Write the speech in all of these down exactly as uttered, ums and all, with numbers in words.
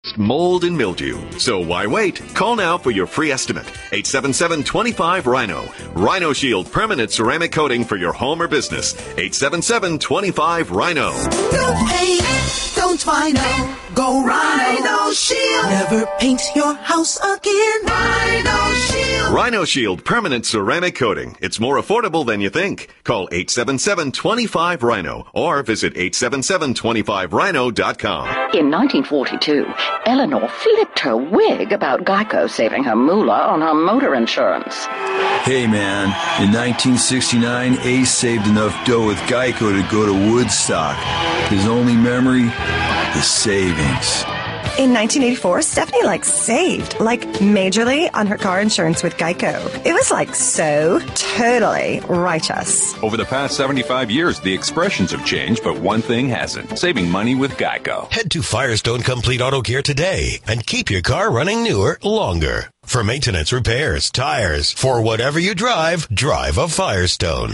mold and mildew. So why wait? Call now for your free estimate. eight seven seven, two five, Rhino. Rhino Shield permanent ceramic coating for your home or business. eight seven seven, two five, Rhino. No paint, don't Rhino. Go Rhino Shield. Never paint your house again. Rhino Shield. Rhino Shield permanent ceramic coating. It's more affordable than you think. Call eight seven seven, two five, Rhino or visit eight seven seven, two five rhino dot com. In nineteen forty-two, Eleanor flipped her wig about Geico saving her moolah on her motor insurance. Hey, man. In nineteen sixty-nine, Ace saved enough dough with Geico to go to Woodstock. His only memory? The savings. In nineteen eighty-four, Stephanie, like, saved, like, majorly on her car insurance with Geico. It was, like, so totally righteous. Over the past seventy-five years, the expressions have changed, but one thing hasn't. Saving money with Geico. Head to Firestone Complete Auto Care today and keep your car running newer longer. For maintenance, repairs, tires, for whatever you drive, drive a Firestone.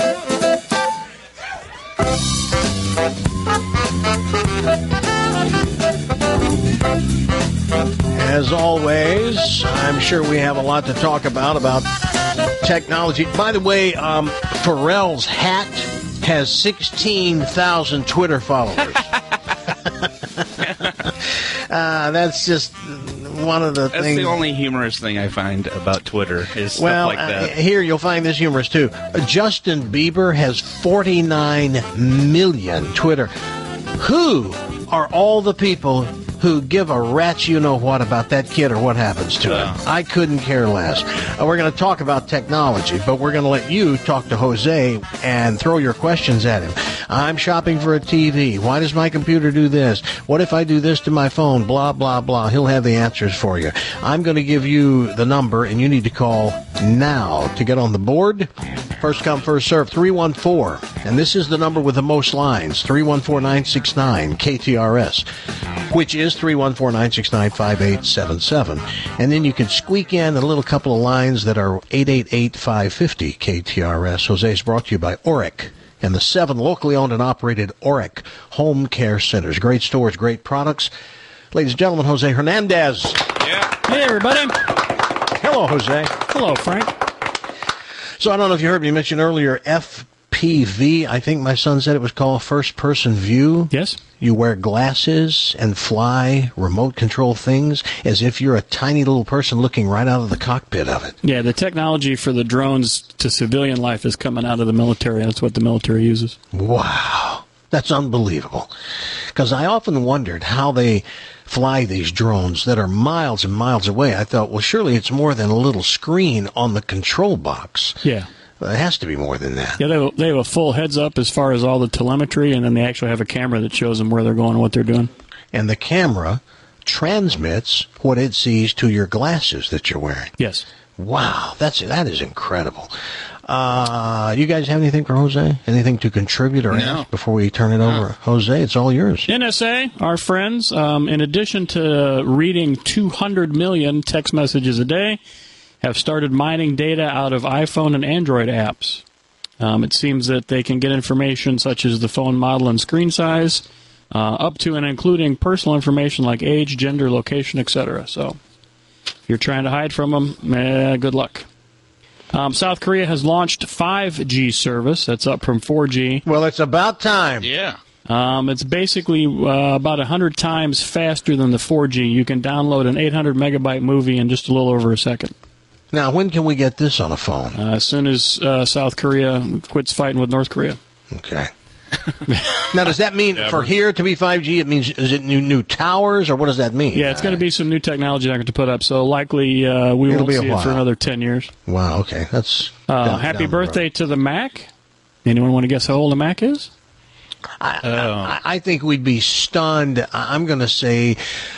As always, I'm sure we have a lot to talk about, about technology. By the way, um, Pharrell's hat has sixteen thousand Twitter followers. uh, that's just one of the that's things. That's the only humorous thing I find about Twitter is stuff well, like that. Uh, here, you'll find this humorous, too. Uh, Justin Bieber has forty-nine million Twitter. Who are all the people who give a rat's you-know-what about that kid or what happens to him? I couldn't care less. Uh, we're going to talk about technology, but we're going to let you talk to Jose and throw your questions at him. I'm shopping for a T V. Why does my computer do this? What if I do this to my phone? Blah, blah, blah. He'll have the answers for you. I'm going to give you the number, and you need to call now to get on the board. First come, first serve, three one four. And this is the number with the most lines, three one four, nine six nine, K T R S, which is three one four, nine six nine, five eight seven seven. And then you can squeak in a little couple of lines that are eight eight eight, five five zero, K T R S. Jose is brought to you by Oric and the seven locally owned and operated Oric Home Care Centers. Great stores, great products. Ladies and gentlemen, Jose Hernandez. Yeah. Hey, everybody. Hello, Jose. Hello, Frank. So I don't know if you heard me mention earlier, F P V, I think my son said it was called first-person view. Yes. You wear glasses and fly remote control things as if you're a tiny little person looking right out of the cockpit of it. Yeah, the technology for the drones to civilian life is coming out of the military. That's what the military uses. Wow. That's unbelievable. Because I often wondered how they fly these drones that are miles and miles away. I thought, well, surely it's more than a little screen on the control box. Yeah. Well, it has to be more than that. Yeah, they have, they have a full heads-up as far as all the telemetry, and then they actually have a camera that shows them where they're going and what they're doing. And the camera transmits what it sees to your glasses that you're wearing. Yes. Wow, that's that is incredible. Uh, you guys have anything for Jose? Anything to contribute or no. ask before we turn it over? No. Jose, it's all yours. N S A, our friends, um, in addition to reading two hundred million text messages a day, have started mining data out of iPhone and Android apps. Um, it seems that they can get information such as the phone model and screen size, uh, up to and including personal information like age, gender, location, et cetera. So if you're trying to hide from them, eh, good luck. Um, South Korea has launched five G service. That's up from four G. Well, it's about time. Yeah. Um, it's basically uh, about one hundred times faster than the four G. You can download an eight hundred megabyte movie in just a little over a second. Now, when can we get this on a phone? Uh, as soon as uh, South Korea quits fighting with North Korea. Okay. Now, does that mean for here to be five G, it means, is it new new towers, or what does that mean? Yeah, it's going to be some new technology they're going to put up, so likely uh, we It'll won't be see a it for while. another ten years. Wow, okay. That's uh, down, happy down birthday to the Mac. Anyone want to guess how old the Mac is? I, oh. I, I think we'd be stunned. I'm going to say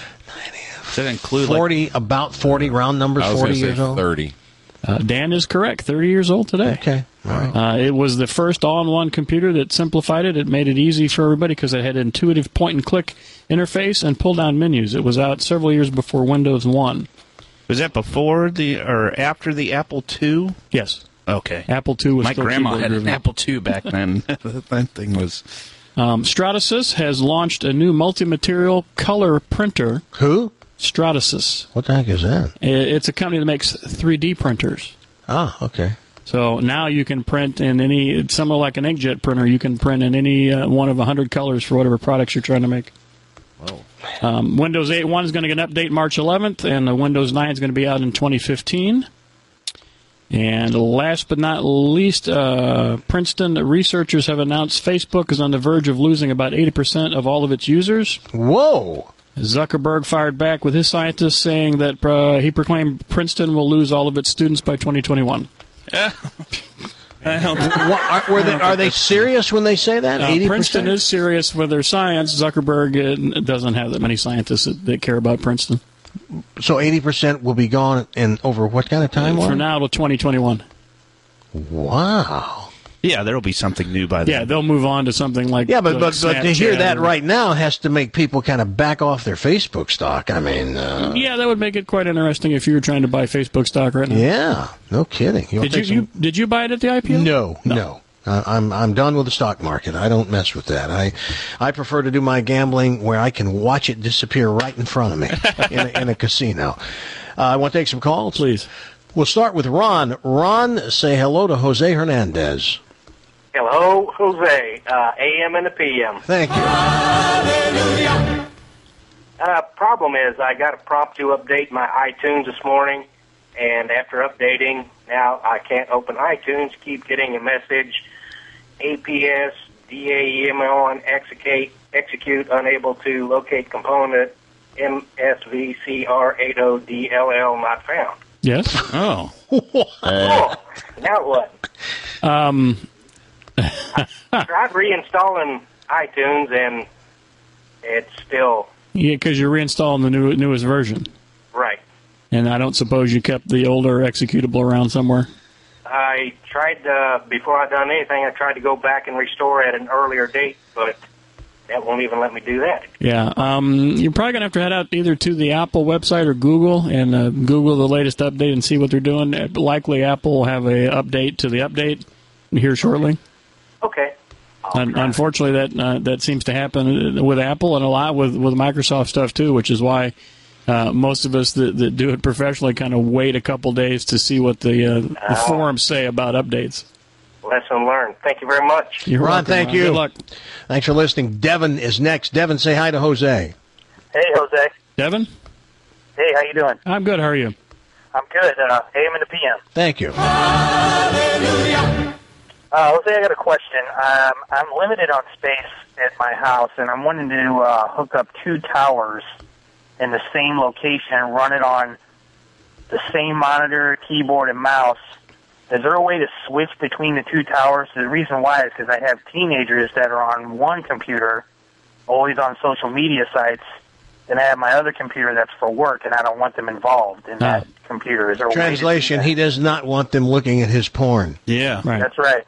Does that include forty, like, about forty, round numbers, I was forty say years old? thirty. Uh, Dan is correct. thirty years old today. Okay. All right. Uh, it was the first all-in-one computer that simplified it. It made it easy for everybody because it had an intuitive point-and-click interface and pull-down menus. It was out several years before Windows one. Was that before the or after the Apple two? Yes. Okay. Apple two was My still grandma had an keyboard-driven. Apple two back then. That thing was Um, Stratasys has launched a new multi-material color printer. Who? Stratasys. What the heck is that? It's a company that makes three D printers. Ah, okay. So now you can print in any, it's similar like an inkjet printer, you can print in any uh, one of one hundred colors for whatever products you're trying to make. Whoa. Um, Windows eight point one is going to get an update March eleventh, and the Windows nine is going to be out in twenty fifteen. And last but not least, uh, Princeton researchers have announced Facebook is on the verge of losing about eighty percent of all of its users. Whoa! Zuckerberg fired back with his scientists saying that uh, he proclaimed Princeton will lose all of its students by twenty twenty-one. Yeah. what, are, were they, are they serious when they say that? Uh, eighty percent? Princeton is serious with their science. Zuckerberg uh, doesn't have that many scientists that, that care about Princeton. So eighty percent will be gone in over what kind of time? For now, till twenty twenty-one. Wow. Yeah, there will be something new by then. Yeah, they'll move on to something like Yeah, but, like but, but to hear Snapchat that or- right now has to make people kind of back off their Facebook stock. I mean, uh, Yeah, that would make it quite interesting if you were trying to buy Facebook stock right now. yeah, no kidding. You'll Did you, take some- you did you buy it at the I P O? No, no. Uh, I'm I'm done with the stock market. I don't mess with that. I I prefer to do my gambling where I can watch it disappear right in front of me in, a, in a casino. Uh, I want to take some calls, please. We'll start with Ron. Ron, say hello to Jose Hernandez. Hello, Jose, uh, A M and the P M. Thank you. Uh, problem is, I got a prompt to update my iTunes this morning, and after updating, now I can't open iTunes. Keep getting a message: A P S D A E M L on execute, execute unable to locate component M S V C R eighty D L L not found. Yes. Oh. Oh, now what? Um. Tried reinstalling iTunes, and it's still Yeah, because you're reinstalling the new newest version, right. and I don't suppose you kept the older executable around somewhere. I tried, uh, before I done anything, I tried to go back and restore at an earlier date, but that won't even let me do that. Yeah, um, you're probably going to have to head out either to the Apple website or Google and uh, Google the latest update and see what they're doing. Uh, Likely Apple will have a update to the update here shortly. Okay. Un- unfortunately, that uh, that seems to happen with Apple and a lot with, with Microsoft stuff, too, which is why uh, most of us that, that do it professionally kind of wait a couple days to see what the, uh, the Uh, forums say about updates. Lesson learned. Thank you very much. You're Ron, welcome, thank Ron. you. Good luck. Thanks for listening. Devin is next. Devin, say hi to Jose. Hey, Jose. Devin? Hey, how you doing? I'm good. How are you? I'm good. Uh, A M and the P M. Thank you. Uh, Jose, I got a question. Um, I'm limited on space at my house, and I'm wanting to uh, hook up two towers in the same location and run it on the same monitor, keyboard, and mouse. Is there a way to switch between the two towers? The reason why is because I have teenagers that are on one computer, always on social media sites, and I have my other computer that's for work, and I don't want them involved in that computer. Is there a way to do Translation, that? he does not want them looking at his porn. Yeah. Right. That's right.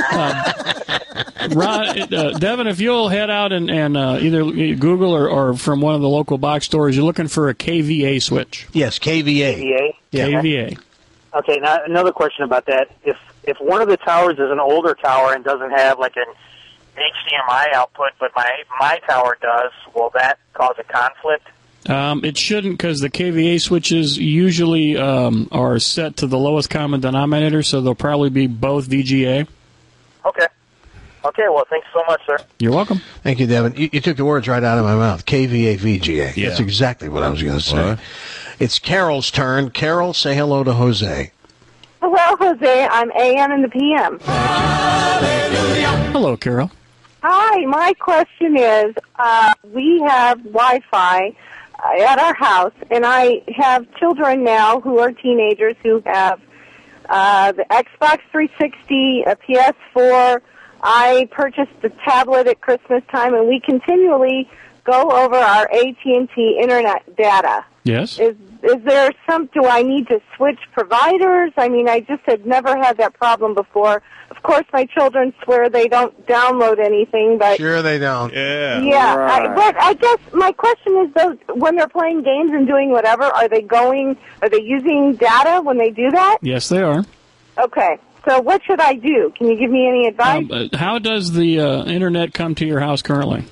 Ron, uh, Devin, if you'll head out and, and uh, either Google or, or from one of the local box stores, you're looking for a K V A switch. Yes, K V A. K V A? Yeah. K V A. Okay, now another question about that. If if one of the towers is an older tower and doesn't have like an H D M I output, but my my tower does, will that cause a conflict? Um, it shouldn't, because the K V A switches usually um, are set to the lowest common denominator, so they'll probably be both V G A. Okay. Okay, well, thanks so much, sir. You're welcome. Thank you, Devin. You, you took the words right out of my mouth. K V A, V G A. Yeah. That's exactly what I was going to say. What? It's Carol's turn. Carol, say hello to Jose. Hello, Jose. I'm A M and the P M. Hello, Carol. Hi, my question is, uh, we have Wi-Fi uh, at our house, and I have children now who are teenagers who have uh, the Xbox three sixty, a P S four. I purchased the tablet at Christmas time, and we continually go over our A T and T internet data. Yes? Is is there some, do I need to switch providers? I mean, I just had never had that problem before. Of course, my children swear they don't download anything, but... Sure they don't. Yeah. Yeah, Right. I, but I guess my question is, those when they're playing games and doing whatever, are they going, are they using data when they do that? Yes, they are. Okay. So what should I do? Can you give me any advice? Um, uh, how does the uh, internet come to your house currently?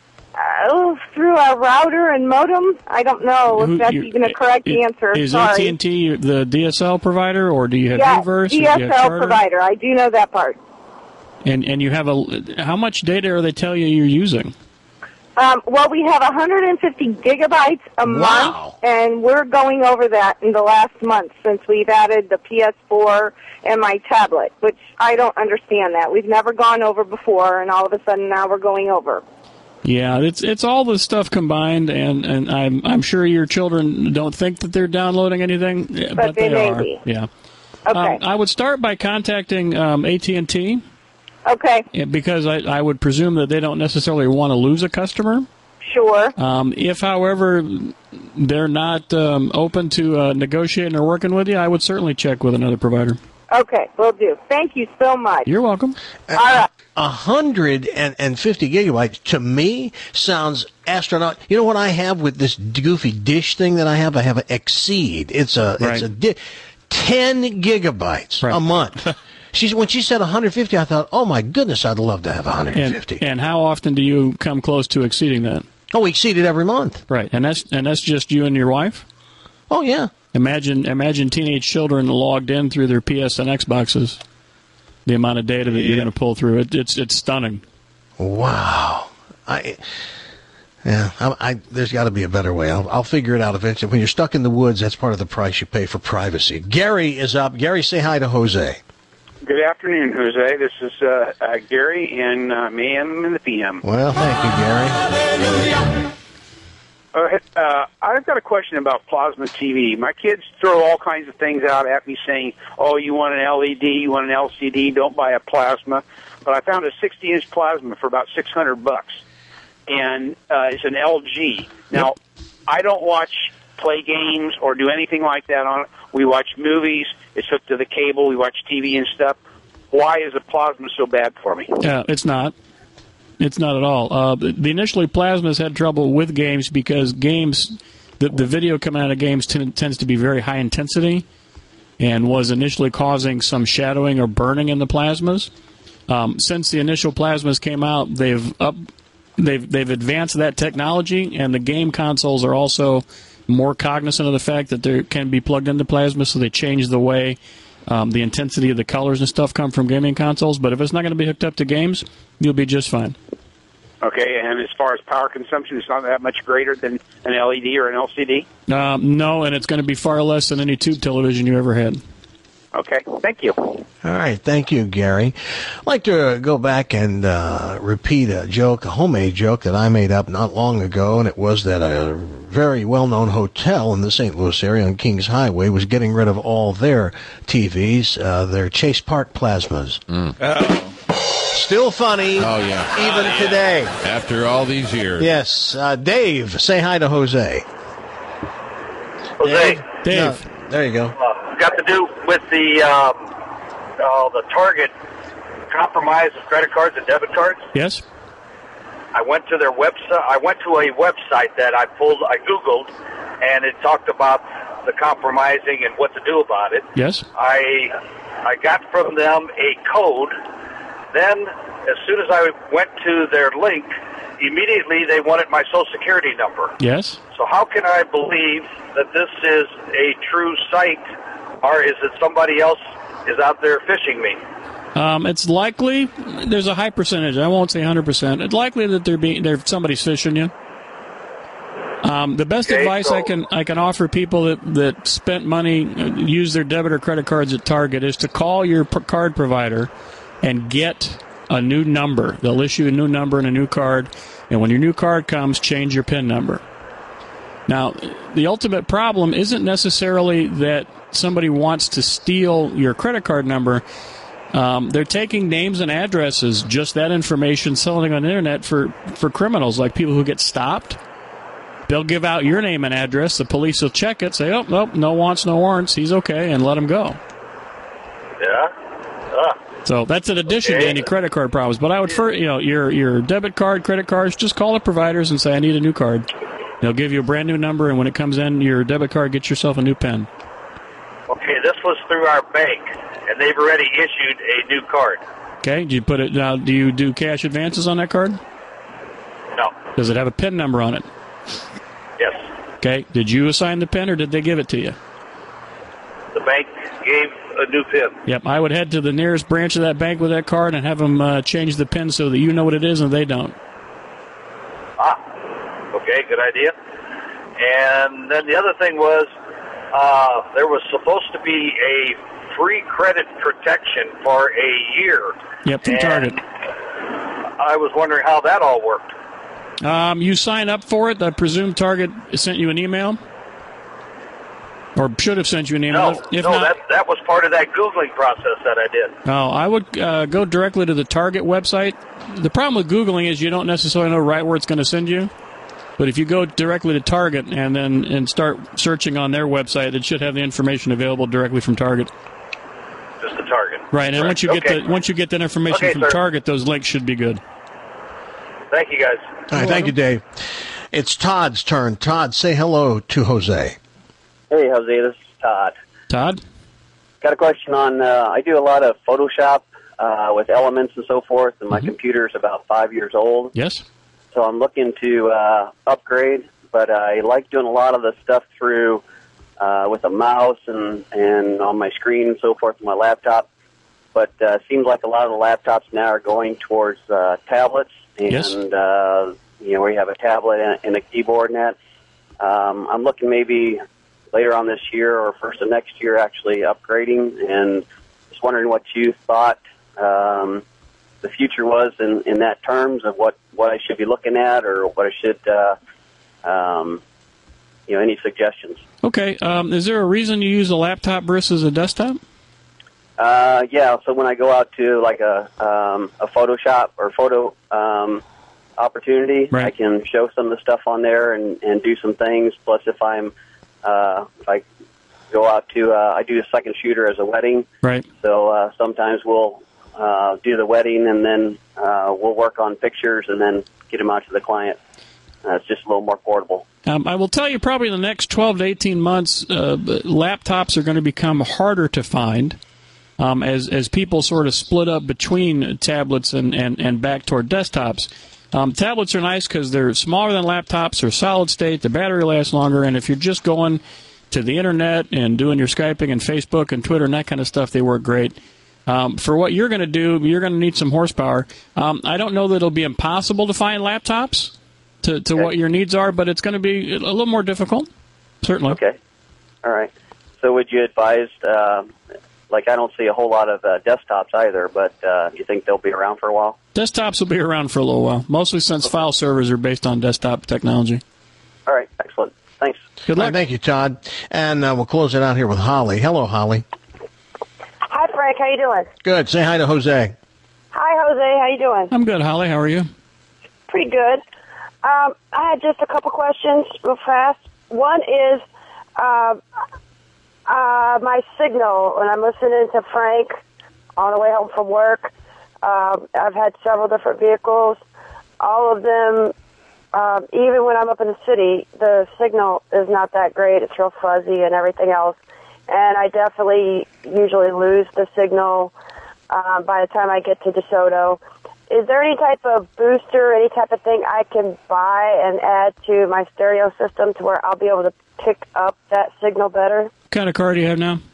Oh, through a router and modem? I don't know if Who- that's you- even a correct i- answer. Is Sorry. A T and T the D S L provider, or do you have yeah, Uverse? or do D you S have L Charter? provider. I do know that part. And and you have a how much data are they tell you you're using? Um, well, we have one hundred fifty gigabytes a month, and we're going over that in the last month since we've added the P S four and my tablet, which I don't understand that. We've never gone over before, and all of a sudden now we're going over. Yeah, it's it's all the stuff combined, and, and I'm I'm sure your children don't think that they're downloading anything, but, But they may are. be. Yeah. Okay. Um, I would start by contacting um, A T and T. Okay. Because I, I would presume that they don't necessarily want to lose a customer. Sure. Um, if, however, they're not um, open to uh, negotiating or working with you, I would certainly check with another provider. Okay, will do. Thank you so much. You're welcome. All right. A hundred and fifty gigabytes to me sounds astronaut. You know what I have with this goofy dish thing that I have? I have an Exceed. It's a Right. it's a di- ten gigabytes a month. She's when she said one hundred fifty, I thought, oh my goodness, I'd love to have one hundred fifty. And, and how often do you come close to exceeding that? Oh, we exceed it every month. Right, and that's and that's just you and your wife. Oh yeah. Imagine imagine teenage children logged in through their P S and Xboxes. The amount of data that you're going to pull through it, it's it's stunning. Wow. I yeah. I, I there's got to be a better way. I'll, I'll figure it out eventually. When you're stuck in the woods, that's part of the price you pay for privacy. Gary is up. Gary, say hi to Jose. Good afternoon, Jose. This is uh, uh, Gary in uh, A M and the P M. Well, thank you, Gary. Uh, uh, I've got a question about plasma T V. My kids throw all kinds of things out at me saying, oh, you want an L E D, you want an L C D, don't buy a plasma. But I found a sixty-inch plasma for about six hundred bucks, and uh, it's an L G. Now, I don't watch play games or do anything like that on it. We watch movies. It's hooked to the cable. We watch T V and stuff. Why is the plasma so bad for me? Yeah, it's not. It's not at all. Uh, the, the initially plasmas had trouble with games because games, the, the video coming out of games t- tends to be very high intensity, and was initially causing some shadowing or burning in the plasmas. Um, since the initial plasmas came out, they've up, they've they've advanced that technology, and the game consoles are also more cognizant of the fact that they can be plugged into plasma, so they change the way um, the intensity of the colors and stuff come from gaming consoles. But if it's not going to be hooked up to games, you'll be just fine. Okay, and as far as power consumption, it's not that much greater than an L E D or an L C D? Um, no, and it's going to be far less than any tube television you ever had. Okay, thank you. All right, thank you, Gary. I'd like to go back and uh, repeat a joke, a homemade joke that I made up not long ago, and it was that a very well-known hotel in the Saint Louis area on Kings Highway was getting rid of all their T Vs, uh, their Chase Park plasmas. Oh. Still funny. Oh, yeah. Even today. After all these years. Yes. Uh, Dave, say hi to Jose. Jose. Dave. No, there you go. Uh, got to do with the um, uh, the Target compromise of credit cards and debit cards. Yes. I went to their website. I went to a website that I pulled. I Googled, and it talked about the compromising and what to do about it. Yes. I I got from them a code. Then, as soon as I went to their link, immediately they wanted my Social Security number. Yes. So how can I believe that this is a true site, or is it somebody else is out there phishing me? Um, it's likely there's a high percentage. I won't say one hundred percent. It's likely that they're being there somebody's phishing you. Um, the best Okay, advice so- I can I can offer people that, that spent money, uh, use their debit or credit cards at Target, is to call your p- card provider and get a new number. They'll issue a new number and a new card, and when your new card comes, change your PIN number. Now, the ultimate problem isn't necessarily that somebody wants to steal your credit card number. Um, they're taking names and addresses, just that information, selling on the internet for, for criminals, like people who get stopped. They'll give out your name and address. The police will check it, say, oh, nope, no wants, no warrants, he's okay, and let him go. Yeah. Ah. So that's in addition Okay. to any credit card problems. But I would, first, you know, your your debit card, credit cards, just call the providers and say, I need a new card. They'll give you a brand new number, and when it comes in, your debit card, get yourself a new PIN. Okay, this was through our bank. and they've already issued a new card. Okay, do you put it now? Do you do cash advances on that card? No. Does it have a PIN number on it? Yes. Okay, did you assign the PIN or did they give it to you? The bank gave a new PIN. Yep, I would head to the nearest branch of that bank with that card and have them uh, change the PIN so that you know what it is and they don't. Ah, okay, good idea. And then the other thing was uh, there was supposed to be a free credit protection for a year. Yep, from and Target. I was wondering how that all worked. Um, you sign up for it. I presume Target sent you an email? Or should have sent you an email. No, if no, not, that that was part of that Googling process that I did. Oh, I would uh, go directly to the Target website. The problem with Googling is you don't necessarily know right where it's going to send you. But if you go directly to Target and then and start searching on their website, it should have the information available directly from Target. Just the Target. Right, and right. once you okay. get the once you get that information okay, from sir. Target, those links should be good. Thank you, guys. All right, thank you, Dave. It's Todd's turn. Todd, say hello to Jose. Hey, Jose, this is Todd. Todd? Got a question on, uh, I do a lot of Photoshop uh, with elements and so forth, and my Mm-hmm. computer's about five years old. Yes. So I'm looking to uh, upgrade, but I like doing a lot of the stuff through uh, with a mouse and, and on my screen and so forth on my laptop. But uh, it seems like a lot of the laptops now are going towards uh, tablets, and Yes. uh, you know, where you have a tablet and, and a keyboard and that. Um, I'm looking maybe later on this year or first of next year actually upgrading, and just wondering what you thought um, the future was in, in that terms of what, what I should be looking at or what I should, uh, um, you know, any suggestions. Okay. Um, is there a reason you use a laptop versus a desktop? Uh, yeah, so when I go out to like a um, a Photoshop or photo um, opportunity, right. I can show some of the stuff on there and, and do some things. Plus, if I'm uh, if I go out to uh, I do a second shooter as a wedding, right? So uh, sometimes we'll uh, do the wedding and then uh, we'll work on pictures and then get them out to the client. Uh, it's just a little more portable. Um, I will tell you, probably in the next twelve to eighteen months, uh, laptops are going to become harder to find. Um, as as people sort of split up between tablets and, and, and back toward desktops. Um, tablets are nice because they're smaller than laptops, they're solid state, the battery lasts longer, and if you're just going to the internet and doing your Skyping and Facebook and Twitter and that kind of stuff, they work great. Um, for what you're going to do, you're going to need some horsepower. Um, I don't know that it'll be impossible to find laptops to, to okay. what your needs are, but it's going to be a little more difficult, certainly. Okay. All right. So would you advise... Uh, Like, I don't see a whole lot of uh, desktops either, but uh, you think they'll be around for a while? Desktops will be around for a little while, mostly since okay. file servers are based on desktop technology. All right, excellent. Thanks. Good luck. Right, thank you, Todd. And uh, we'll close it out here with Holly. Hello, Holly. Hi, Frank. How you doing? Good. Say hi to Jose. Hi, Jose. How you doing? I'm good, Holly. How are you? Pretty good. Um, I had just a couple questions real fast. One is... Uh, Uh, my signal, when I'm listening to Frank on the way home from work, um, I've had several different vehicles. All of them, um, even when I'm up in the city, the signal is not that great. It's real fuzzy and everything else. And I definitely usually lose the signal um, by the time I get to DeSoto. Is there any type of booster, any type of thing I can buy and add to my stereo system to where I'll be able to pick up that signal better? What kind of car do you have now?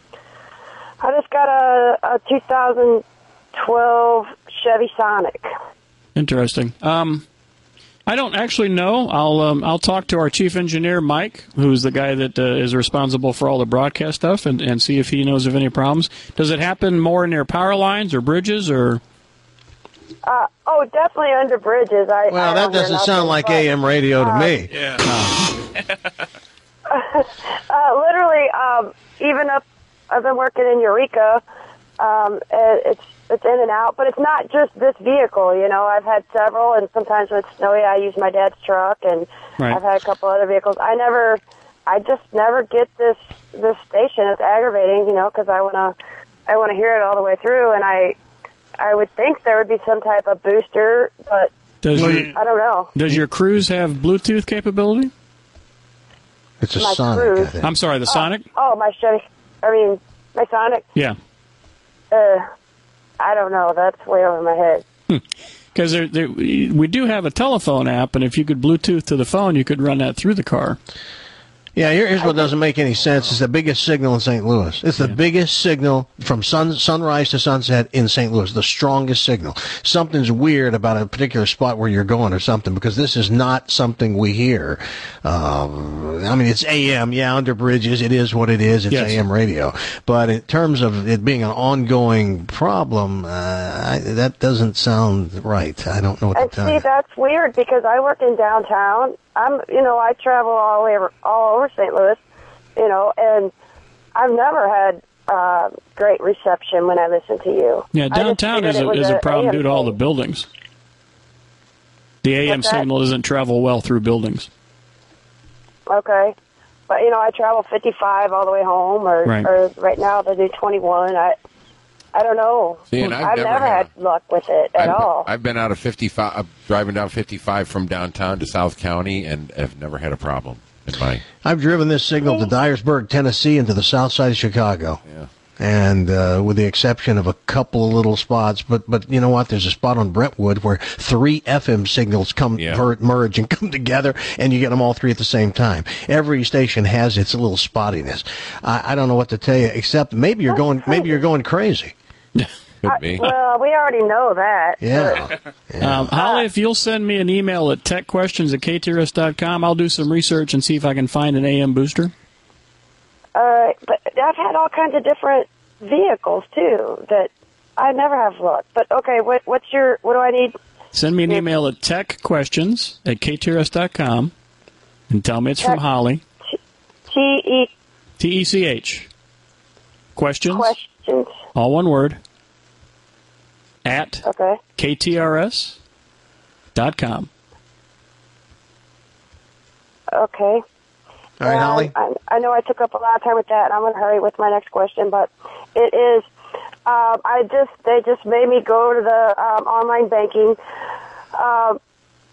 I just got a, a two thousand twelve Chevy Sonic. Interesting. Um, I don't actually know. I'll um, I'll talk to our chief engineer, Mike, who's the guy that uh, is responsible for all the broadcast stuff, and, and see if he knows of any problems. Does it happen more near power lines or bridges or? Uh, oh, definitely under bridges. I, well, I that doesn't sound like A M radio to uh, me. Yeah. uh, literally, um, even up, I've been working in Eureka. Um, it, it's it's in and out, but it's not just this vehicle. You know, I've had several, and sometimes when it's snowy, I use my dad's truck, and right. I've had a couple other vehicles. I never, I just never get this this station. It's aggravating, you know, because I wanna I wanna hear it all the way through, and I. I would think there would be some type of booster, but does your, I don't know. Does your Cruise have Bluetooth capability? It's a My Sonic. Cruise. I think. I'm sorry, the oh, Sonic? Oh, my Chevy. I mean, my Sonic. Yeah. uh, I don't know. That's way over my head. Because there, there, we do have a telephone app, and if you could Bluetooth to the phone, you could run that through the car. Yeah, here, here's what doesn't make any sense. It's the biggest signal in Saint Louis. It's the yeah. biggest signal from sun, sunrise to sunset in Saint Louis, the strongest signal. Something's weird about a particular spot where you're going or something, because this is not something we hear. Um, I mean, it's A M, yeah, under bridges. It is what it is. It's yes. A M radio. But in terms of it being an ongoing problem, uh, I, that doesn't sound right. I don't know what and to tell see, you. that's weird, because I work in downtown. I'm, you know, I travel all over, all over Saint Louis, you know, and I've never had uh, great reception when I listen to you. Yeah, downtown is a, is a problem due to all the buildings. The A M signal doesn't travel well through buildings. Okay. But, you know, I travel fifty-five all the way home, or right, or right now they do twenty-one. I I don't know. See, and I've, I've never, never had, had luck with it at I've, all. I've been out of fifty-five, uh, driving down fifty-five from downtown to South County, and have never had a problem in my... I've driven this signal to Dyersburg, Tennessee, and to the south side of Chicago. Yeah. And uh, with the exception of a couple of little spots, but but you know what? There's a spot on Brentwood where three F M signals come Yeah. ver- merge and come together, and you get them all three at the same time. Every station has its little spottiness. I, I don't know what to tell you, except maybe you're going maybe you're going crazy. Could be. I, well, we already know that. Yeah. Um, Holly, if you'll send me an email at tech questions at k t r s dot com, I'll do some research and see if I can find an A M booster. Uh, but I've had all kinds of different vehicles too that I never have luck. But okay, what what's your what do I need? Send me an email at tech questions at k t r s dot com and tell me it's from Holly. T E T E C H. Questions. Questions. All one word. At okay. k t r s dot com. Okay. All right, Holly. I, I know I took up a lot of time with that, and I'm going to hurry with my next question, but it is, um, I just, they just made me go to the um, online banking. Um,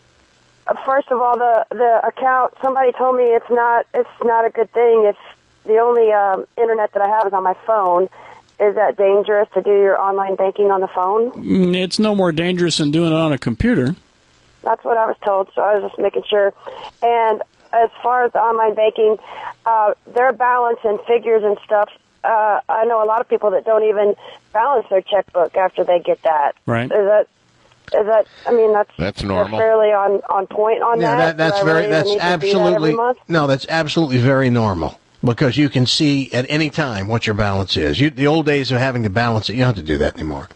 first of all, the, the account, somebody told me it's not, it's not a good thing. It's the only um, internet that I have is on my phone. Is that dangerous to do your online banking on the phone? Mm, It's no more dangerous than doing it on a computer. That's what I was told, so I was just making sure. And as far as the online banking, uh, their balance and figures and stuff, uh, I know a lot of people that don't even balance their checkbook after they get that. Right. Is that, is that, I mean, that's, That's normal. they're fairly on, on point on Yeah, that. that, that's Do I very, really that's need to do that every absolutely, month? no, that's absolutely very normal. Because you can see at any time what your balance is. You, the old days of having to balance it, you don't have to do that anymore.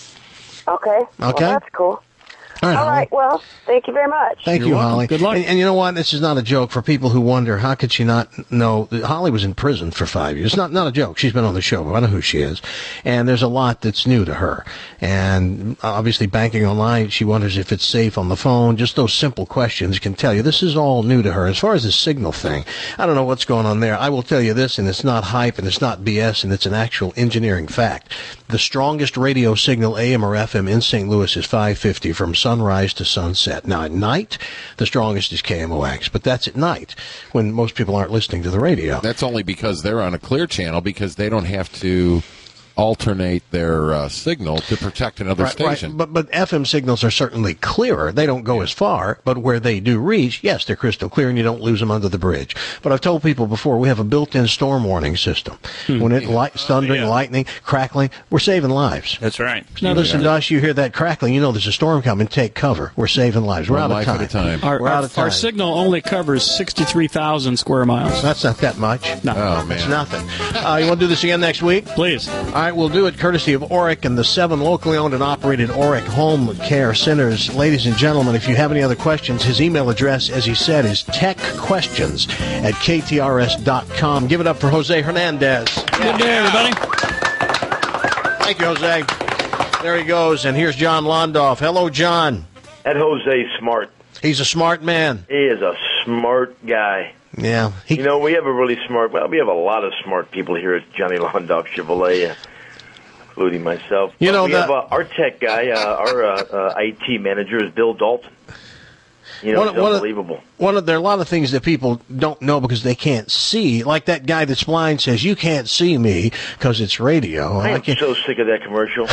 Okay. Okay. Well, that's cool. All right, All right. Well, thank you very much. Thank You're you, welcome. Holly. Good luck. And, and you know what? This is not a joke for people who wonder, how could she not know? Holly was in prison for five years. Not not a joke. She's been on the show. I know who she is. And there's a lot that's new to her. And obviously banking online, she wonders if it's safe on the phone. Just those simple questions can tell you. This is all new to her. As far as the signal thing, I don't know what's going on there. I will tell you this, and it's not hype, and it's not B S, and it's an actual engineering fact. The strongest radio signal, A M or F M, in Saint Louis is five fifty from sunrise to sunset. Now, at night, the strongest is K M O X, but that's at night when most people aren't listening to the radio. That's only because they're on a clear channel, because they don't have to alternate their uh, signal to protect another Right, station. right. But but F M signals are certainly clearer. They don't go as far, but where they do reach, yes, they're crystal clear, and you don't lose them under the bridge. But I've told people before, we have a built-in storm warning system. Hmm. When it light, thundering, yeah. lightning, crackling, we're saving lives. That's right. Now, listen, Josh, you hear that crackling, you know there's a storm coming. Take cover. We're saving lives. We're One out of life time. at a time. Our, We're our, out of time. our signal only covers sixty-three thousand square miles. That's not that much. No. Oh, It's man. nothing. Uh, you want to do this again next week? Please. All right, we'll do it courtesy of Oric and the seven locally owned and operated Oric Home Care Centers. Ladies and gentlemen, if you have any other questions, his email address, as he said, is techquestions at k t r s dot com. Give it up for Jose Hernandez. Good day, everybody. Thank you, Jose. There he goes, and here's John Londoff. Hello, John. That Jose's smart. He's a smart man. He is a smart guy. Yeah. He, you know, we have a really smart, well, we have a lot of smart people here at Johnny Londoff Chevrolet, uh, including myself. You know we that- have uh, our tech guy, uh, our uh, uh, I T manager is Bill Dalton. You know, One it's of- one of- unbelievable. One of there are a lot of things that people don't know because they can't see. Like that guy that's blind says, "You can't see me because it's radio." I I am can't. so sick of that commercial.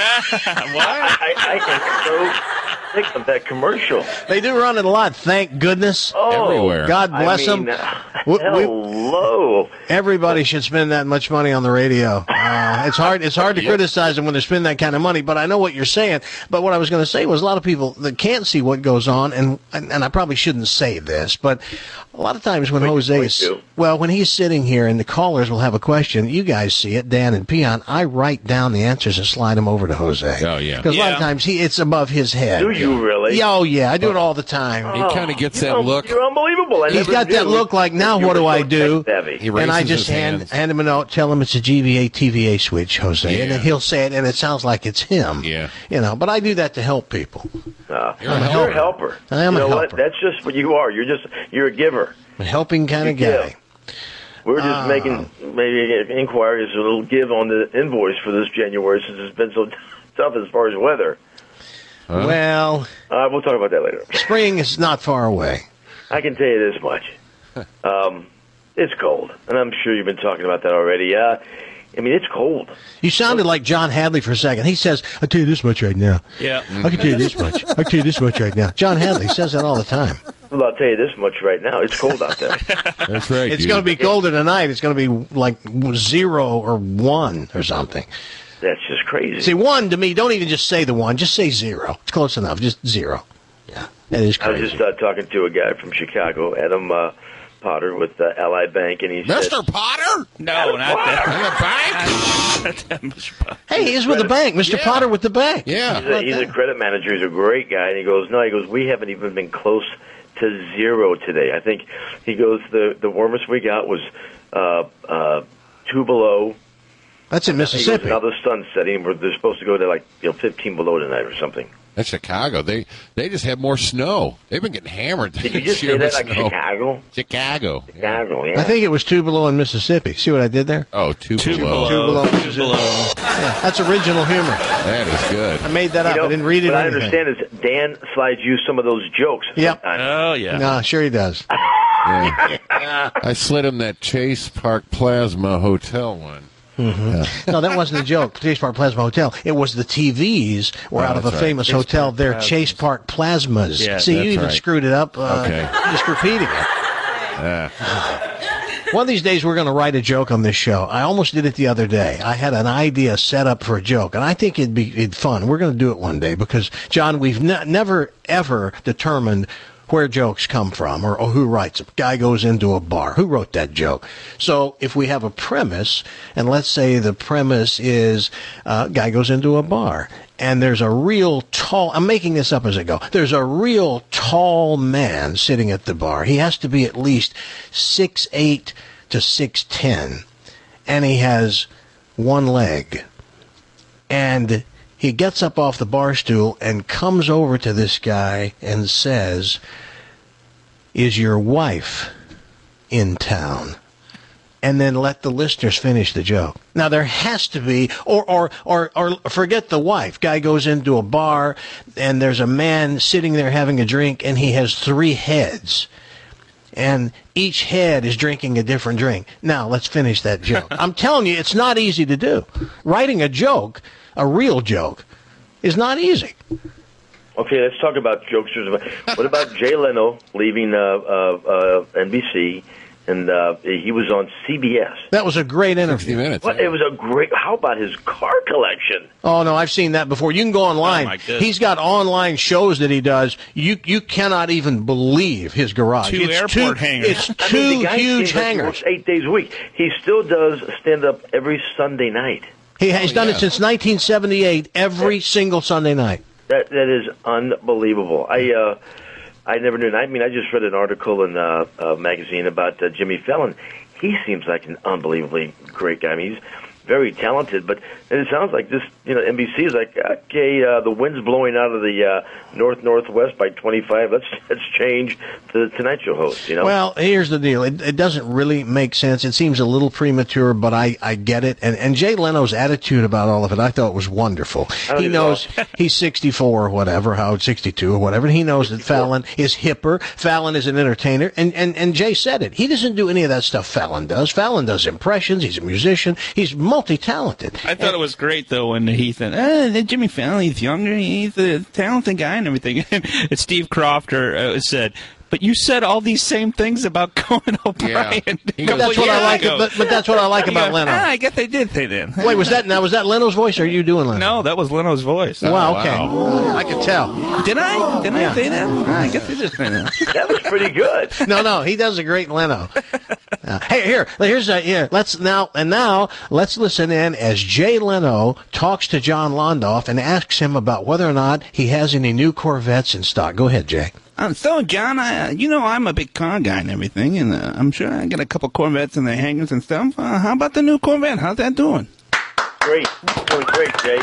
I, I, I am so sick of that commercial. They do run it a lot, thank goodness. Oh, Everywhere. God bless I mean, them. uh, We- we- hello. Everybody should spend that much money on the radio. Uh, it's hard. It's hard to criticize them when they spend that kind of money. But I know what you're saying. But what I was going to say was a lot of people that can't see what goes on, and and, and I probably shouldn't say this, but a lot of times when Jose point is to. well, when he's sitting here and the callers will have a question, you guys see it, Dan and Peon. I write down the answers and slide them over to Jose. Oh, yeah. Because a lot Yeah. of times he it's above his head. Do you really? Yeah, oh yeah, I do it all the time. He kind of gets You that know, look. You're unbelievable. I He's never got that knew look like, now you what were do so I do? tech-savvy. He And I raises just his hand, hands. hand him a note, tell him it's a G V A T V A switch, Jose, Yeah. and then he'll say it, and it sounds like it's him. Yeah. You know, but I do that to help people. Uh, You're a you're helper. a helper. I am you a know helper. What? That's just what you are. You're just you're a giver. A helping kind of You guy. give. We're just Ah. making maybe inquiries, a little give on the invoice for this January since it's been so tough as far as weather. Huh? Well, Uh, we'll talk about that later. spring is not far away. I can tell you this much. Um, it's cold, and I'm sure you've been talking about that already. Uh, I mean, it's cold. You sounded like John Hadley for a second. He says, I'll tell you this much right now. Yeah. I can tell you this much. I can tell you this much right now. John Hadley says that all the time. Well, I'll tell you this much right now. It's cold out there. That's right. It's dude. going to be colder tonight. It's going to be like zero or one or something. That's just crazy. See, one to me, don't even just say the one. Just say zero. It's close enough. Just zero. Yeah, that is I was crazy. just uh, talking to a guy from Chicago, Adam uh, Potter with uh, Ally Bank, and he said, Mister Potter? No, not that. that. Hey, he's with the bank. Mister Yeah. Potter with the bank. Yeah. he's, a, he's a credit manager. He's a great guy. And he goes, no, he goes, we haven't even been close to zero today. I think he goes, the, the warmest we got was uh, uh, two below. That's in He goes, Mississippi. now the sun's setting. We're, they're supposed to go to like you know fifteen below tonight or something. That's Chicago. They they just had more snow. They've been getting hammered. Did you this just year say that with like snow. Chicago? Chicago. Chicago, yeah. I think it was two below in Mississippi. See what I did there? Oh, two, Two below. Two below. Two below. Yeah, that's original humor. That is good. I made that You up. know, I didn't read it. What or I anything. understand is Dan slides you some of those jokes. Yep. sometimes. Oh, yeah. No, sure he does. Yeah. I slid him that Chase Park Plasma Hotel one. Mm-hmm. No, that wasn't a joke. Chase Park Plasma Hotel. It was the T Vs were Oh, out of a that's right. famous Chase hotel. Park They're Plasmas. Chase Park Plasmas. Yeah, See, you that's even right. screwed it up. Uh, Okay. Just repeating it. Yeah. One of these days, we're going to write a joke on this show. I almost did it the other day. I had an idea set up for a joke, and I think it'd be it'd fun. We're going to do it one day because, John, we've ne- never, ever determined where jokes come from or, or who writes them. Guy goes into a bar. Who wrote that joke? So if we have a premise, and let's say the premise is uh, guy goes into a bar, and there's a real tall, I'm making this up as I go, there's a real tall man sitting at the bar. He has to be at least six eight to six ten, and he has one leg. And he gets up off the bar stool and comes over to this guy and says, "Is your wife in town?" And then let the listeners finish the joke. Now there has to be, or or or or forget the wife. Guy goes into a bar and there's a man sitting there having a drink and he has three heads. And each head is drinking a different drink. Now, let's finish that joke. I'm telling you, it's not easy to do. Writing a joke, a real joke, is not easy. Okay, let's talk about jokesters. What about Jay Leno leaving uh, uh, uh, N B C, and uh, he was on C B S? That was a great interview. minutes. What? It was a great. How about his car collection? Oh, no, I've seen that before. You can go online. Oh, my goodness. He's got online shows that he does. You you cannot even believe his garage. Two it's airport two, hangars. It's I two mean, the guy huge seems like he hangars. works eight days a week. He still does stand up every Sunday night. He has Oh, done yeah. it since nineteen seventy-eight, every single Sunday night. That that is unbelievable. I uh, I never knew. I mean, I just read an article in a, a magazine about uh, Jimmy Fallon. He seems like an unbelievably great guy. I mean, he's very talented. But it sounds like this, you know, N B C is like, okay, uh, the wind's blowing out of the uh, north northwest by twenty-five. Let's let's change the Tonight Show host. You know. Well, here's the deal. It, it doesn't really make sense. It seems a little premature, but I, I get it. And and Jay Leno's attitude about all of it, I thought was wonderful. He knows he's sixty-four or whatever, how sixty-two or whatever. And he knows that Fallon is hipper. Fallon is an entertainer, and and and Jay said it. He doesn't do any of that stuff Fallon does. Fallon does impressions. He's a musician. He's multi-talented. I thought it was great, though, when he said, uh, Jimmy Fallon, he's younger, he's a talented guy and everything. And Steve Crofter uh, said, but you said all these same things about Conan O'Brien. Yeah. But that's what I like. But, but that's what I like about goes, Leno. Ah, I guess they did say that. Wait, was that now? Was that Leno's voice, or are you doing Leno? No, that was Leno's voice. Wow. Okay, uh, I could tell. Did I? Did I Yeah. say that? Ah, I guess I did say that. That was pretty good. No, no, he does a great Leno. Uh, hey, here, here's a here. Let's now and now let's listen in as Jay Leno talks to John Londoff and asks him about whether or not he has any new Corvettes in stock. Go ahead, Jay. Um, so, John, I, uh, you know I'm a big car guy and everything, and uh, I'm sure I got a couple Corvettes in the hangars and stuff. Uh, how about the new Corvette? How's that doing? Great. Doing great, Jay.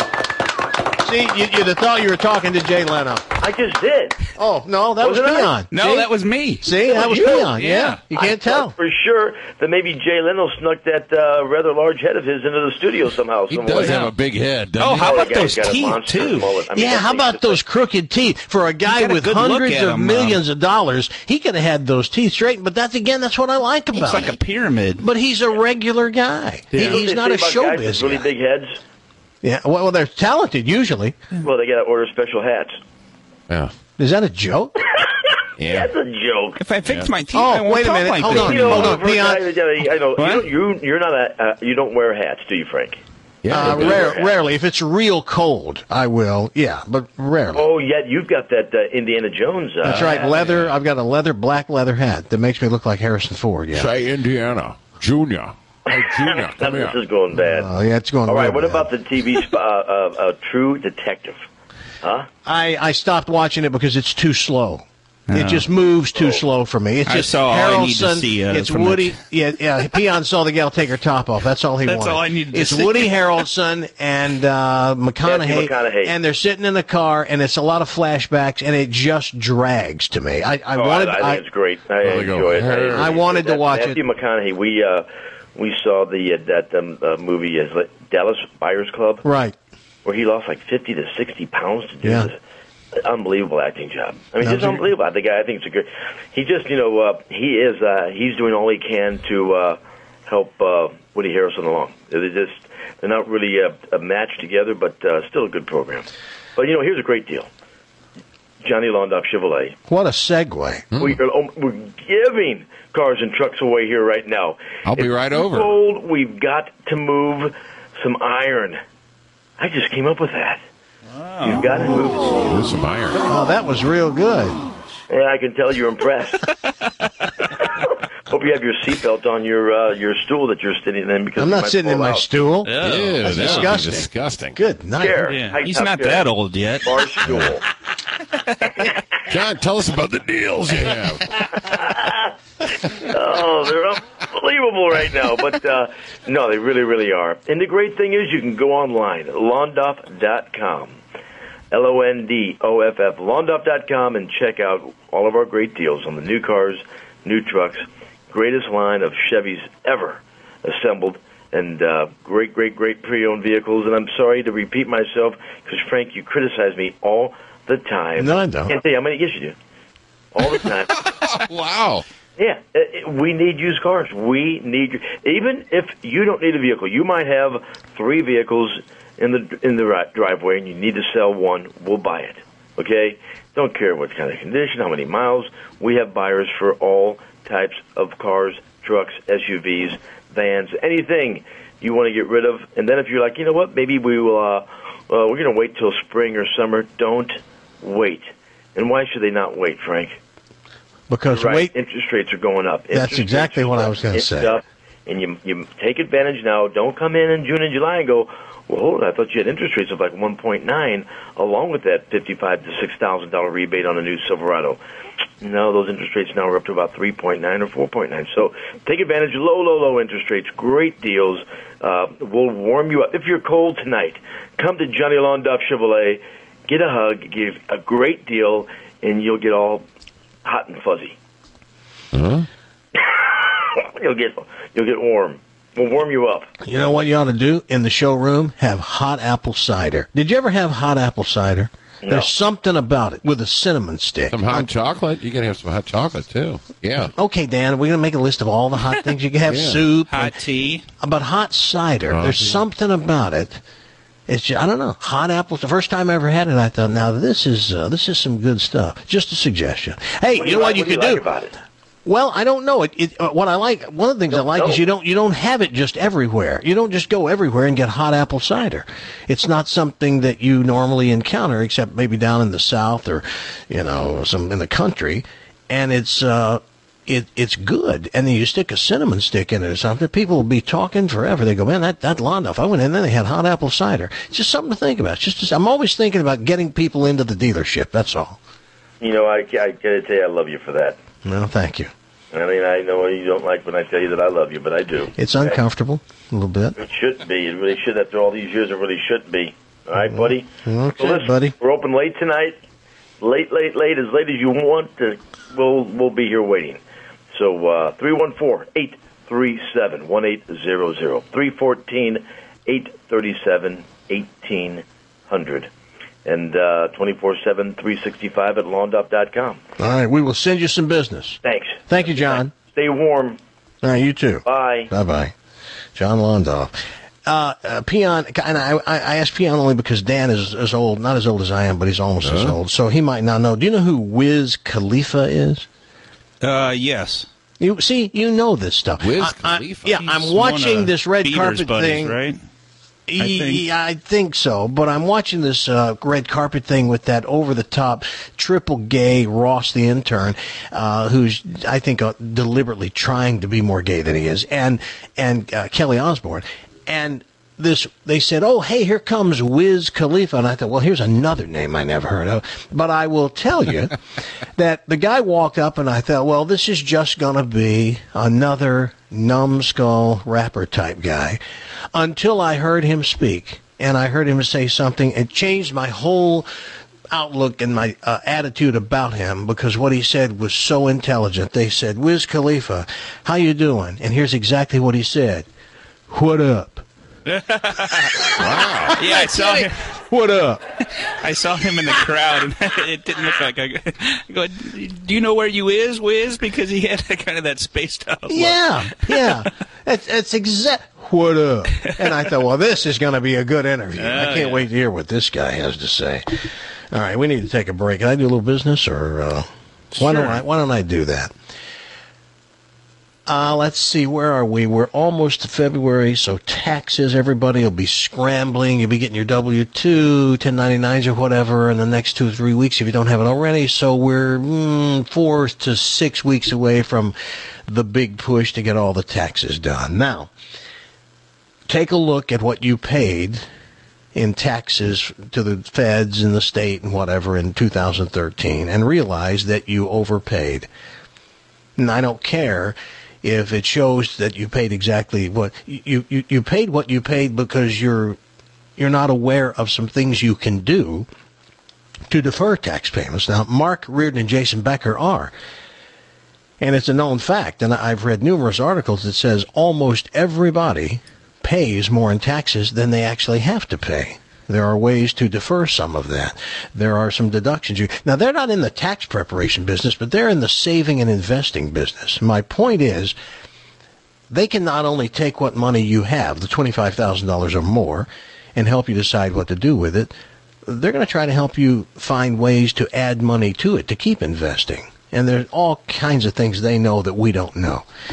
See, you, you'd have thought you were talking to Jay Leno. I just did. Oh, no, that Wasn't was I? Peon. No, See? that was me. See, that was you? Peon. Yeah, you can't I tell. thought for sure that maybe Jay Leno snuck that uh, rather large head of his into the studio somehow. He some does way. have a big head, doesn't Oh, he? how about The guy's those got a teeth, monster too? mullet. I mean, Yeah, that how thing about is those crooked teeth? For a guy got a with good look hundreds at of him, millions of dollars, he could have had those teeth straightened. But that's, again, that's what I like about Looks like him. a pyramid. But he's a regular guy. He, You know what he's they not say a about guys with showbiz really guy. big heads? Yeah, well, well, they're talented usually. Well, they got to order special hats. Yeah. Is that a joke? Yeah. That's a joke. If I fix Yeah. my teeth, Oh, I won't wait a talk minute. like Hold this. on. You know, Hold on, for a Peon. guy that- I know What? you, don't, you you're not a uh, you don't wear hats, do you, Frank? Yeah. Uh, they do. rare, rarely. If it's real cold, I will. Yeah, but rarely. Oh, yet you've got that uh, Indiana Jones. Uh, That's right. hat. Leather. I've got a leather, black leather hat that makes me look like Harrison Ford. Yeah. Say Indiana. Junior. Hey, Junior, come This here. is going bad. Oh, yeah, it's going. All right, real what bad. about the T V sp- uh, uh, uh, True Detective? Huh? I, I stopped watching it because it's too slow. It just moves too slow for me. It's I just saw all I need to Harrelson. see, uh, it's from Woody. that. Yeah, yeah. Peon saw the gal take her top off. That's all he That's wanted. all I needed to It's see. Woody Harrelson and uh, McConaughey, Matthew McConaughey. and they're sitting in the car, and it's a lot of flashbacks, and it just drags to me. I, I Oh, wanted. I, I think it's great. I There they go. enjoy it. Hey. I wanted to That- watch Matthew it. McConaughey. We uh, we saw the uh, that um, uh, movie as Dallas Buyers Club, Right. where he lost like fifty to sixty pounds to do Yeah. this. Unbelievable acting job. I mean, That just was a- unbelievable. The guy, I think, it's a good. He just, you know, uh, he is. Uh, he's doing all he can to uh, help uh, Woody Harrelson along. They're just, they're not really uh, a match together, but uh, still a good program. But you know, here's a great deal. Johnny Londoff Chevrolet. What a segue. We are, oh, we're giving cars and trucks away here right now. I'll be It's right too over. cold. We've got to move some iron. I just came up with that. You've got to move. There's some iron. Oh, that was real good. Yeah, I can tell you're impressed. Hope you have your seatbelt on your uh, your stool that you're sitting in because I'm you not might sitting in fall my out. stool. Ew, That's that would be disgusting. disgusting. Good night. Chair. Yeah, Height he's up not chair. that old yet. Bar stool. John, tell us about the deals you have. Oh, they're unbelievable right now. But uh, no, they really, really are. And the great thing is you can go online, londoff dot com. L O N D O F F, londoff dot com, and check out all of our great deals on the new cars, new trucks, greatest line of Chevys ever assembled, and uh, great, great, great pre-owned vehicles. And I'm sorry to repeat myself because, Frank, you criticize me all the time. No, I don't. Can't tell you how many. Yes, you do. All the time. Wow. Yeah, uh, we need used cars. We need, even if you don't need a vehicle, you might have three vehicles in the in the ri- driveway, and you need to sell one. We'll buy it. Okay, don't care what kind of condition, how many miles. We have buyers for all types of cars, trucks, S U Vs, vans, anything you want to get rid of. And then if you're like, you know what, maybe we will. Uh, uh, we're going to wait till spring or summer. Don't wait. And why should they not wait, Frank? Because Right. wait, Interest rates are going up. That's Interest exactly rates are what I up. was gonna It's say. up. and you you take advantage now. Don't come in in June and July and go, well, hold on, I thought you had interest rates of like one point nine, along with that fifty-five to six thousand dollar rebate on a new Silverado. No, those interest rates now are up to about three point nine or four point nine. So take advantage of low, low, low interest rates. Great deals. Uh, will warm you up. If you're cold tonight, come to Johnny Lawn Duff Chevrolet, get a hug, give a great deal, and you'll get all hot and fuzzy. Huh? you'll get you'll get warm. We'll warm you up. You know what you ought to do in the showroom? Have hot apple cider. Did you ever have hot apple cider? No. There's something about it with a cinnamon stick. Some hot chocolate. You can have some hot chocolate, too. Yeah. Okay, Dan, we're going to make a list of all the hot things. You can have Yeah. soup. Hot and- tea. But hot cider, Oh, there's yeah. something about it. It's just, I don't know. Hot apples. The first time I ever had it, I thought, now this is uh, this is some good stuff. Just a suggestion. Hey, What you do you know what like- you what do could you do? like about it? Well, I don't know. It, it uh, what I like, one of the things I like no. is you don't you don't have it just everywhere. You don't just go everywhere and get hot apple cider. It's not something that you normally encounter, except maybe down in the South or, you know, some in the country. And it's uh, it it's good. And then you stick a cinnamon stick in it or something. People will be talking forever. They go, man, that that lawn duff. I went in there, they had hot apple cider. It's just something to think about. It's just I'm always thinking about getting people into the dealership. That's all. You know, I, I got to tell you, I love you for that. No, thank you. I mean, I know you don't like when I tell you that I love you, but I do. It's Okay? uncomfortable a little bit. It shouldn't be. It really should. After all these years, it really shouldn't be. All right, buddy? Okay, So listen, buddy. we're open late tonight. Late, late, late, as late as you want. To, we'll, we'll be here waiting. So uh, three one four, eight three seven, one eight zero zero. three one four, eight three seven, one eight zero zero. And uh, twenty-four seven, three sixty-five at lawnduff dot com. All right, we will send you some business. Thanks. Thank you, John. Stay warm. All right, you too. Bye. Bye-bye. John Londoff. Uh, uh, Peon, and I, I asked Peon only because Dan is as old, not as old as I am, but he's almost as Uh-huh. old, so he might not know. Do you know who Wiz Khalifa is? Uh, yes. You see, you know this stuff. Wiz I- I- Khalifa? yeah, He's I'm one watching of this red Bieber's carpet buddies, thing. right? I think. Yeah, I think so. But I'm watching this uh, red carpet thing with that over-the-top, triple gay Ross the intern, uh, who's I think uh, deliberately trying to be more gay than he is, and and uh, Kelly Osbourne, and this they said, oh hey, here comes Wiz Khalifa, and I thought, well, here's another name I never heard of. But I will tell you that the guy walked up, and I thought, well, this is just gonna be another numbskull rapper type guy, until I heard him speak, and I heard him say something. It changed my whole outlook and my uh, attitude about him, because what he said was so intelligent. They said, Wiz Khalifa, how you doing? And here's exactly what he said. What up? Wow. Yeah, I saw him. What up? I saw him in the crowd, and it didn't look like I I go. Do you know where you is, Wiz? Because he had kind of that spaced out look. Yeah, yeah. It's, it's exact. What up? And I thought, well, this is going to be a good interview. Oh, I can't yeah. wait to hear what this guy has to say. All right, we need to take a break. Can I do a little business, or uh, why don't Sure. I? Why don't I do that? Uh, let's see, where are we? We're almost to February, so taxes, everybody will be scrambling. You'll be getting your W two, ten ninety-nines or whatever in the next two or three weeks if you don't have it already. So we're mm, four to six weeks away from the big push to get all the taxes done. Now, take a look at what you paid in taxes to the feds and the state and whatever in two thousand thirteen and realize that you overpaid. And I don't care if it shows that you paid exactly what you, you you paid what you paid because you're you're not aware of some things you can do to defer tax payments. Now, Mark Reardon and Jason Becker are, and it's a known fact. And I've read numerous articles that says almost everybody pays more in taxes than they actually have to pay. There are ways to defer some of that. There are some deductions. You, now, they're not in the tax preparation business, but they're in the saving and investing business. My point is, they can not only take what money you have, the twenty-five thousand dollars or more, and help you decide what to do with it. They're going to try to help you find ways to add money to it to keep investing. And there's all kinds of things they know that we don't know.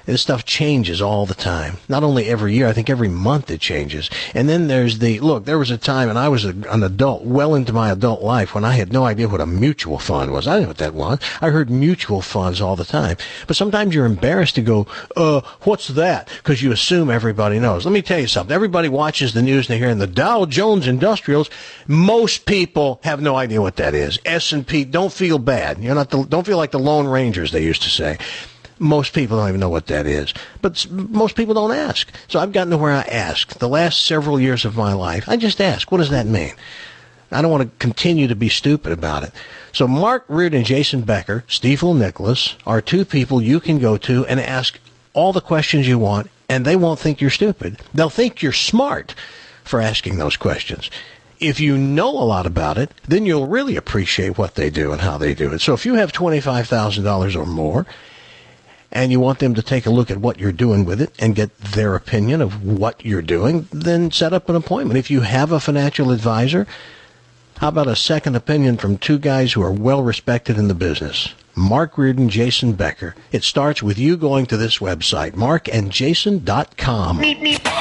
This stuff changes all the time. Not only every year, I think every month it changes. And then there's the, look, there was a time, and I was a, an adult, well into my adult life, when I had no idea what a mutual fund was. I didn't know what that was. I heard mutual funds all the time. But sometimes you're embarrassed to go, uh, what's that? Because you assume everybody knows. Let me tell you something. Everybody watches the news and they hear in the Dow Jones Industrials. Most people have no idea what that is. S and P, don't feel bad. You're not the, don't feel like the Lone Rangers, they used to say. Most people don't even know what that is. But most people don't ask. So I've gotten to where I ask. The last several years of my life, I just ask, what does that mean? I don't want to continue to be stupid about it. So Mark Reardon and Jason Becker, Stiefel Nicholas, are two people you can go to and ask all the questions you want, and they won't think you're stupid. They'll think you're smart for asking those questions. If you know a lot about it, then you'll really appreciate what they do and how they do it. So if you have twenty-five thousand dollars or more, and you want them to take a look at what you're doing with it and get their opinion of what you're doing, then set up an appointment. If you have a financial advisor, how about a second opinion from two guys who are well respected in the business? Mark Reardon, Jason Becker. It starts with you going to this website, mark and jason dot com. See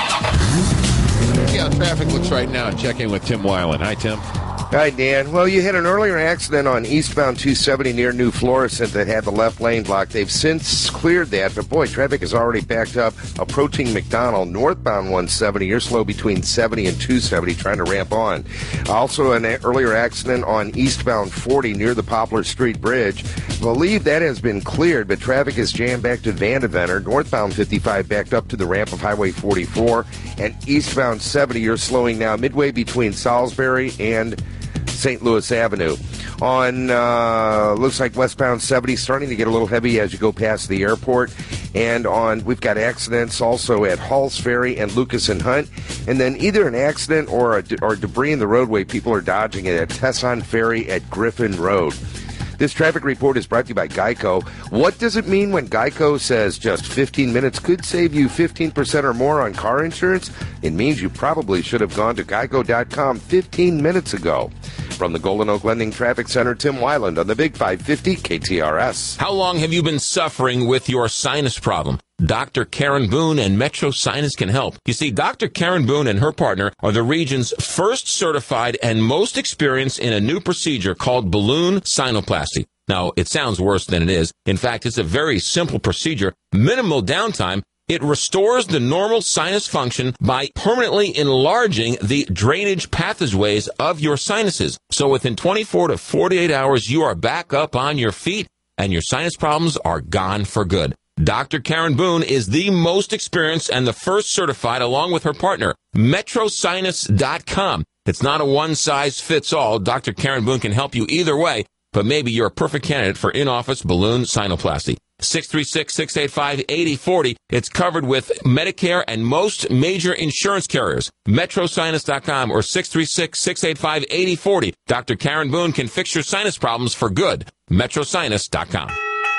how traffic looks right now. Check in with Tim Weiland. Hi, Tim. Hi, Dan. Well, you had an earlier accident on eastbound two seventy near New Florissant that had the left lane blocked. They've since cleared that, but boy, traffic is already backed up approaching McDonald. Northbound one seventy, you're slow between seventy and two seventy trying to ramp on. Also, an earlier accident on eastbound forty near the Poplar Street Bridge. Believe that has been cleared, but traffic is jammed back to Vandeventer. Northbound fifty-five backed up to the ramp of Highway forty-four, and eastbound seventy, you're slowing now midway between Salisbury and Saint Louis Avenue. On, uh, looks like westbound seventy starting to get a little heavy as you go past the airport. And on, we've got accidents also at Halls Ferry and Lucas and Hunt. And then either an accident or, a, or debris in the roadway, people are dodging it at Tesson Ferry at Griffin Road. This traffic report is brought to you by Geico. What does it mean when Geico says just fifteen minutes could save you fifteen percent or more on car insurance? It means you probably should have gone to geico dot com fifteen minutes ago. From the Golden Oak Lending Traffic Center, Tim Weiland on the Big five fifty K T R S. How long have you been suffering with your sinus problem? Doctor Karen Boone and Metro Sinus can help. You see, Doctor Karen Boone and her partner are the region's first certified and most experienced in a new procedure called balloon sinuplasty. Now, it sounds worse than it is. In fact, it's a very simple procedure, minimal downtime. It restores the normal sinus function by permanently enlarging the drainage pathways of your sinuses. So within twenty-four to forty-eight hours, you are back up on your feet and your sinus problems are gone for good. Doctor Karen Boone is the most experienced and the first certified along with her partner, metro sinus dot com. It's not a one-size-fits-all. Doctor Karen Boone can help you either way, but maybe you're a perfect candidate for in-office balloon sinuplasty. six three six, six eight five, eight zero four zero. It's covered with Medicare and most major insurance carriers. metro sinus dot com or six three six, six eight five, eight zero four zero. Doctor Karen Boone can fix your sinus problems for good. metro sinus dot com.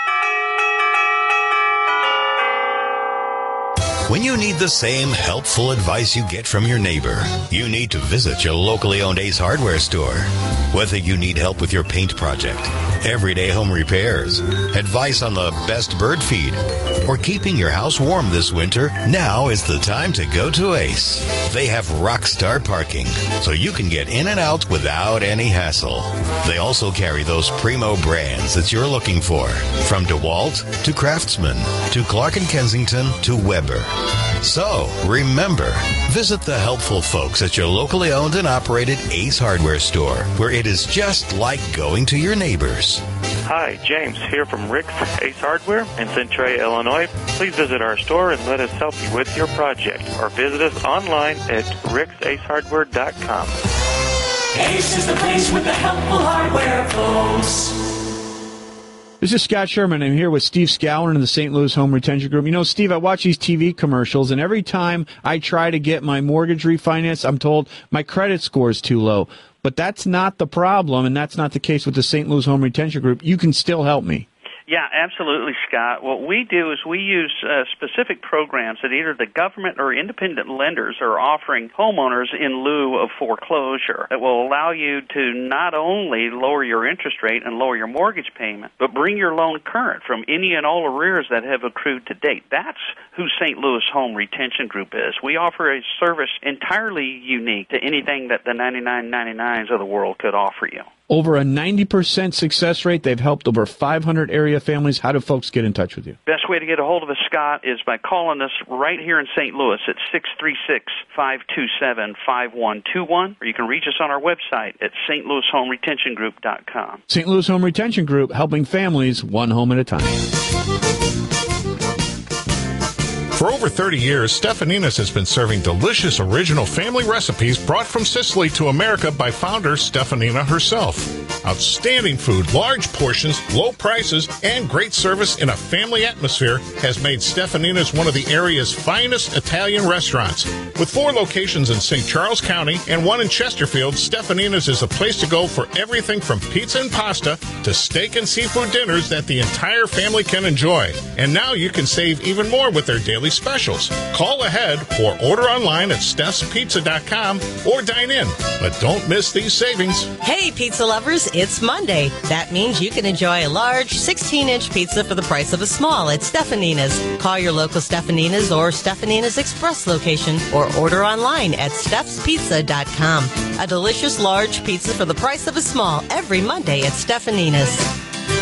When you need the same helpful advice you get from your neighbor, you need to visit your locally owned Ace Hardware store. Whether you need help with your paint project, everyday home repairs, advice on the best bird feed, or keeping your house warm this winter, now is the time to go to Ace. They have Rockstar parking, so you can get in and out without any hassle. They also carry those primo brands that you're looking for, from DeWalt to Craftsman to Clark and Kensington to Weber. So, remember, visit the helpful folks at your locally owned and operated Ace Hardware store, where it is just like going to your neighbors. Hi, James here from Rick's Ace Hardware in Centray, Illinois. Please visit our store and let us help you with your project, or visit us online at ricks ace hardware dot com. Ace is the place with the helpful hardware, folks. This is Scott Sherman. I'm here with Steve Scallon of the Saint Louis Home Retention Group. You know, Steve, I watch these T V commercials, and every time I try to get my mortgage refinanced, I'm told my credit score is too low. But that's not the problem, and that's not the case with the Saint Louis Home Retention Group. You can still help me. Yeah, absolutely, Scott. What we do is we use uh, specific programs that either the government or independent lenders are offering homeowners in lieu of foreclosure that will allow you to not only lower your interest rate and lower your mortgage payment, but bring your loan current from any and all arrears that have accrued to date. That's who Saint Louis Home Retention Group is. We offer a service entirely unique to anything that the ninety-nine ninety-nines of the world could offer you. Over a ninety percent success rate. They've helped over five hundred area families. How do folks get in touch with you? Best way to get a hold of us, Scott, is by calling us right here in Saint Louis at six three six, five two seven, five one two one, or you can reach us on our website at S T Louis Home Retention Group dot com. Saint Louis Home Retention Group, helping families one home at a time. For over thirty years, Stefanina's has been serving delicious original family recipes brought from Sicily to America by founder Stefanina herself. Outstanding food, large portions, low prices, and great service in a family atmosphere has made Stefanina's one of the area's finest Italian restaurants. With four locations in Saint Charles County and one in Chesterfield, Stefanina's is a place to go for everything from pizza and pasta to steak and seafood dinners that the entire family can enjoy. And now you can save even more with their daily specials. Call ahead or order online at Steph's Pizza dot com or dine in. But don't miss these savings. Hey, pizza lovers, it's Monday. That means you can enjoy a large sixteen-inch pizza for the price of a small at Stefanina's. Call your local Stefanina's or Stefanina's Express location or order online at Steph's Pizza dot com. A delicious large pizza for the price of a small every Monday at Stefanina's.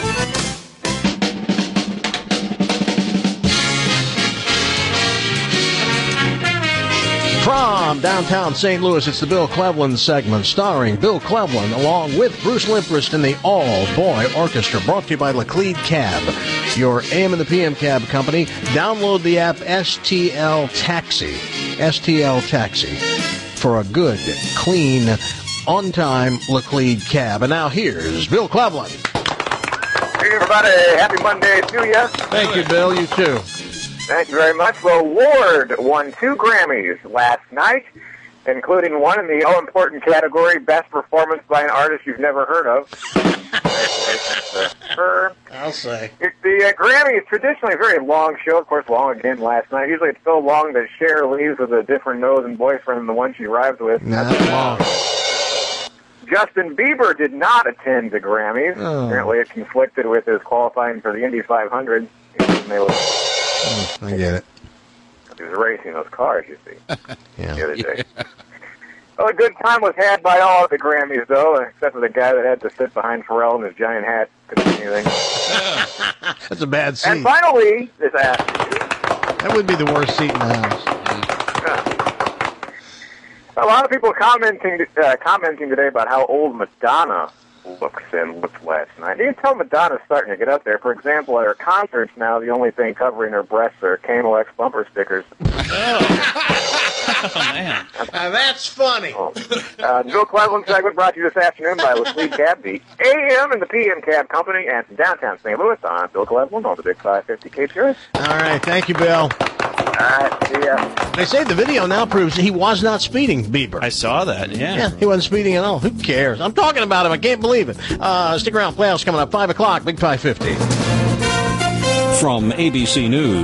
From downtown Saint Louis, it's the Bill Cleveland segment, starring Bill Cleveland along with Bruce Limprist and the all-boy orchestra, brought to you by Laclede Cab, your A M and the P M cab company. Download the app S T L Taxi, S T L Taxi, for a good, clean, on-time Laclede Cab. And now here's Bill Cleveland. Hey, everybody. Happy Monday to you. Thank you, Bill. You too. Thank you very much. Well, Ward won two Grammys last night, including one in the all-important category, Best Performance by an Artist You've Never Heard of. Her. I'll say. The uh, Grammy is traditionally a very long show, of course, long again last night. Usually it's so long that Cher leaves with a different nose and boyfriend than the one she arrives with. Not long. Justin Bieber did not attend the Grammys. Oh. Apparently it conflicted with his qualifying for the Indy five hundred. Oh, I get it. He was racing those cars, you see, yeah. the other day. Well, a good time was had by all at the Grammys, though, except for the guy that had to sit behind Pharrell in his giant hat. Couldn't see anything. That's a bad seat. And finally, this ass. That would be the worst seat in the house. A lot of people commenting uh, commenting today about how old Madonna looks and looked last night. You can tell Madonna's starting to get up there. For example, at her concerts now, the only thing covering her breasts are Camel X bumper stickers. Oh, man. Now that's funny. Oh. Uh, Bill Cleveland segment brought to you this afternoon by Laclede Cab, the A M and the P M cab company, and from downtown Saint Louis on Bill Cleveland on the Big five fifty K P R S. All right, thank you, Bill. All right, see ya. They say the video now proves he was not speeding, Bieber. I saw that, yeah. Yeah, he wasn't speeding at all. Who cares? I'm talking about him. I can't believe it. Uh, stick around. Playoffs coming up. five o'clock, Big five fifty. From A B C News.